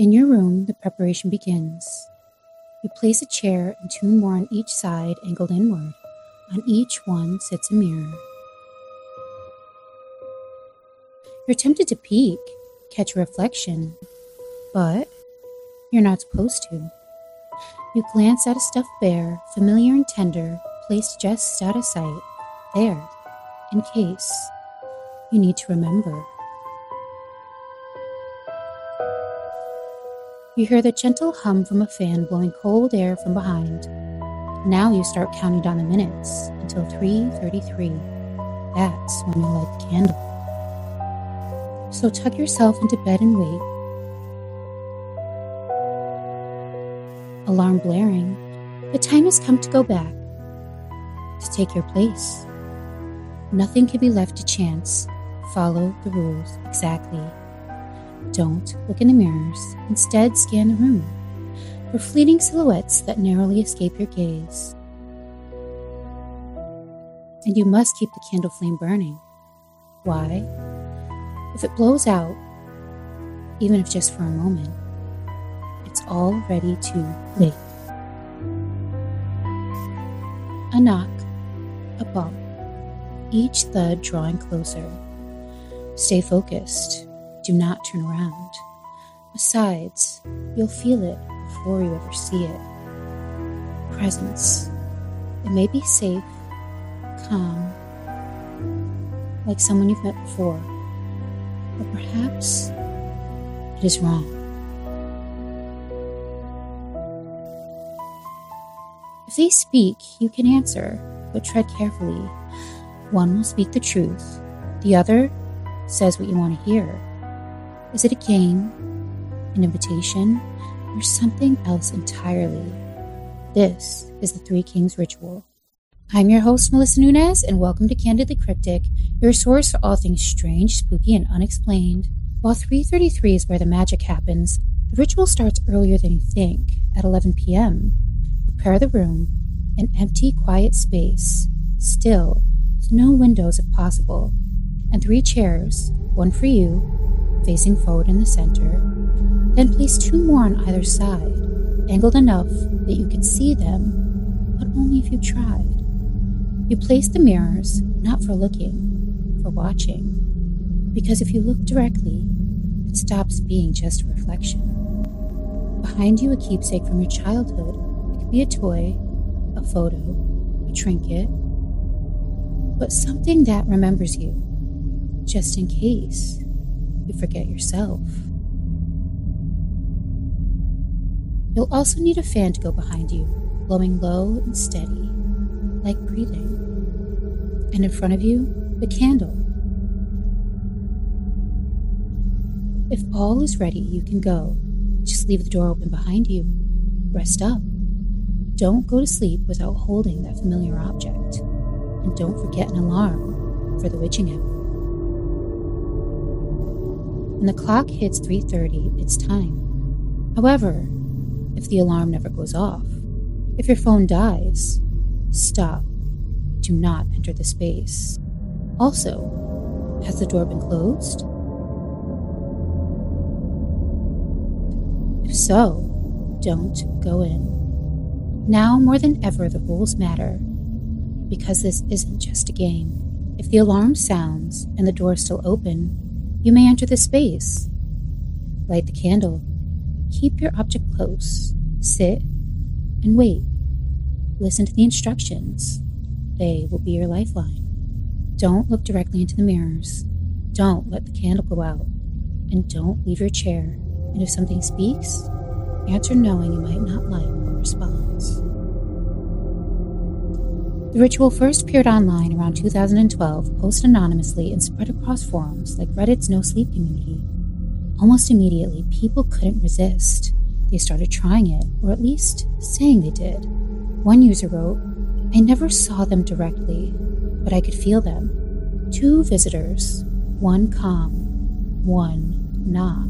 In your room, the preparation begins. You place a chair and two more on each side, angled inward. On each one sits a mirror. You're tempted to peek, catch a reflection, but you're not supposed to. You glance at a stuffed bear, familiar and tender, placed just out of sight, there, in case you need to remember. You hear the gentle hum from a fan blowing cold air from behind. Now you start counting down the minutes until 3:33. That's when you light the candle. So tuck yourself into bed and wait. Alarm blaring, the time has come to go back, to take your place. Nothing can be left to chance. Follow the rules exactly. Don't look in the mirrors. Instead, scan the room for fleeting silhouettes that narrowly escape your gaze. And you must keep the candle flame burning. Why? If it blows out, even if just for a moment, it's already too late. A knock, a bump, each thud drawing closer. Stay focused. Do not turn around. Besides, you'll feel it before you ever see it. Presence. It may be safe, calm, like someone you've met before, but perhaps it is wrong. If they speak, you can answer, but tread carefully. One will speak the truth. The other says what you want to hear. Is it a game, an invitation, or something else entirely? This is the Three Kings Ritual. I'm your host, Melissa Nunez, and welcome to Candidly Cryptic, your source for all things strange, spooky, and unexplained. While 3:33 is where the magic happens, the ritual starts earlier than you think, at 11 p.m. Prepare the room, an empty, quiet space, still, with no windows if possible, and 3 chairs, one for you, facing forward in the center. Then place 2 more on either side, angled enough that you can see them, but only if you tried. You place the mirrors, not for looking, for watching, because if you look directly, it stops being just a reflection. Behind you, a keepsake from your childhood. It could be a toy, a photo, a trinket, but something that remembers you, just in case you forget yourself. You'll also need a fan to go behind you, blowing low and steady, like breathing. And in front of you, the candle. If all is ready, you can go. Just leave the door open behind you. Rest up. Don't go to sleep without holding that familiar object. And don't forget an alarm for the witching hour. When the clock hits 3:30, it's time. However, if the alarm never goes off, if your phone dies, stop. Do not enter the space. Also, has the door been closed? If so, don't go in. Now more than ever, the rules matter, because this isn't just a game. If the alarm sounds and the door is still open, you may enter the space. Light the candle. Keep your object close. Sit and wait. Listen to the instructions. They will be your lifeline. Don't look directly into the mirrors. Don't let the candle go out. And don't leave your chair. And if something speaks, answer knowing you might not like the response. The ritual first appeared online around 2012, posted anonymously, and spread across forums like Reddit's No Sleep community. Almost immediately, people couldn't resist. They started trying it, or at least saying they did. One user wrote, "I never saw them directly, but I could feel them. 2 visitors, one calm, one not.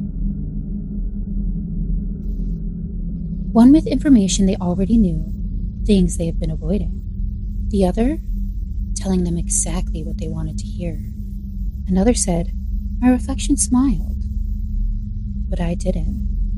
One with information they already knew, things they have been avoiding. The other, telling them exactly what they wanted to hear. Another said, 'My reflection smiled, but I didn't.'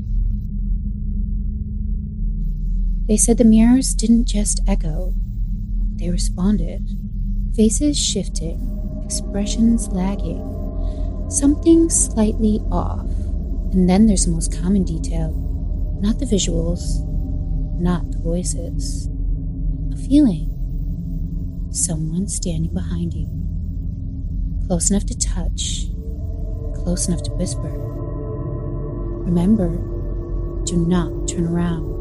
They said the mirrors didn't just echo, they responded. Faces shifting, expressions lagging, something slightly off. And then there's the most common detail, not the visuals, not the voices. A feeling. Someone standing behind you. Close enough to touch, close enough to whisper. Remember, do not turn around.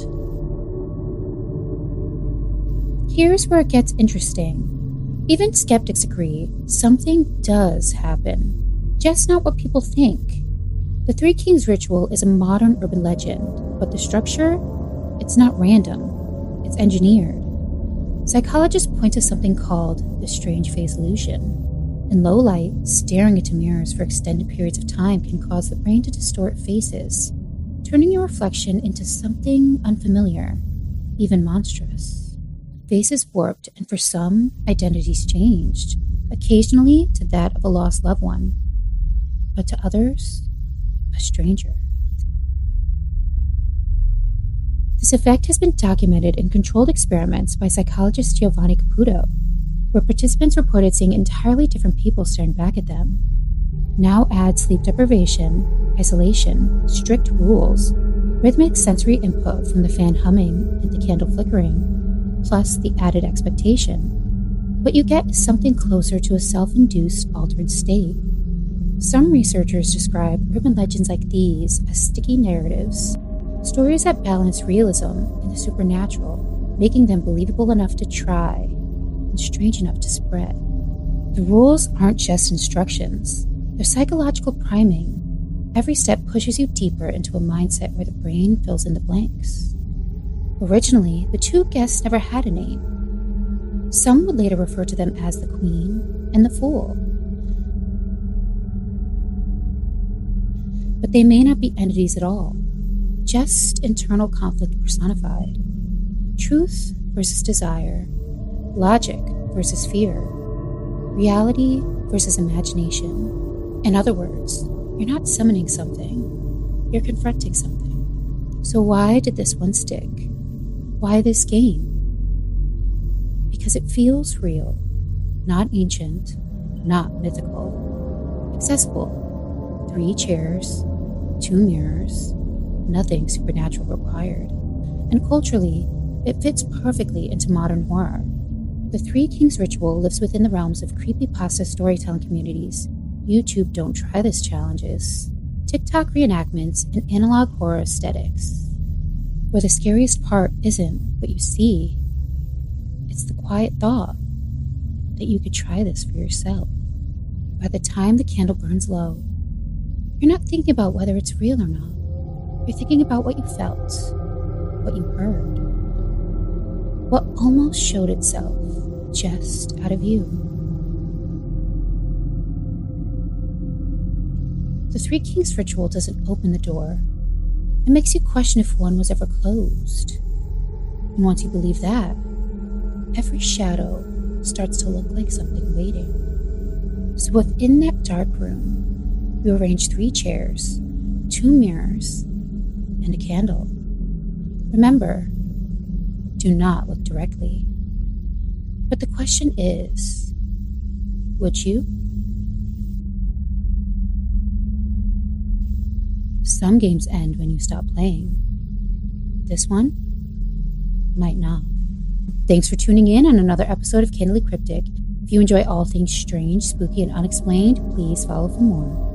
Here's where it gets interesting. Even skeptics agree something does happen, just not what people think. The Three Kings ritual is a modern urban legend, but the structure, it's not random, it's engineered. Psychologists point to something called the strange phase illusion. In low light, staring into mirrors for extended periods of time can cause the brain to distort faces, turning your reflection into something unfamiliar, even monstrous. Faces warped, and for some, identities changed, occasionally to that of a lost loved one, but to others, a stranger. This effect has been documented in controlled experiments by psychologist Giovanni Caputo, where participants reported seeing entirely different people staring back at them. Now add sleep deprivation, isolation, strict rules, rhythmic sensory input from the fan humming and the candle flickering, plus the added expectation. What you get is something closer to a self-induced altered state. Some researchers describe urban legends like these as sticky narratives, stories that balance realism and the supernatural, making them believable enough to try and strange enough to spread. The rules aren't just instructions, they're psychological priming. Every step pushes you deeper into a mindset where the brain fills in the blanks. Originally, the two guests never had a name. Some would later refer to them as the Queen and the Fool. But they may not be entities at all, just internal conflict personified. Truth versus desire, logic versus fear, reality versus imagination. In other words, you're not summoning something, you're confronting something. So why did this one stick? Why this game? Because it feels real, not ancient, not mythical. Accessible. 3 chairs, 2 mirrors, nothing supernatural required. And culturally, it fits perfectly into modern horror. The Three Kings ritual lives within the realms of creepypasta storytelling communities, YouTube Don't Try This challenges, TikTok reenactments, and analog horror aesthetics. Where the scariest part isn't what you see, it's the quiet thought that you could try this for yourself. By the time the candle burns low, you're not thinking about whether it's real or not. You're thinking about what you felt, what you heard, what almost showed itself just out of you. The Three Kings ritual doesn't open the door. It makes you question if one was ever closed. And once you believe that, every shadow starts to look like something waiting. So within that dark room, you arrange 3 chairs, 2 mirrors, and a candle. Remember, do not look directly. But the question is, would you? Some games end when you stop playing. This one might not. Thanks for tuning in on another episode of Candidly Cryptic. If you enjoy all things strange, spooky, and unexplained, please follow for more.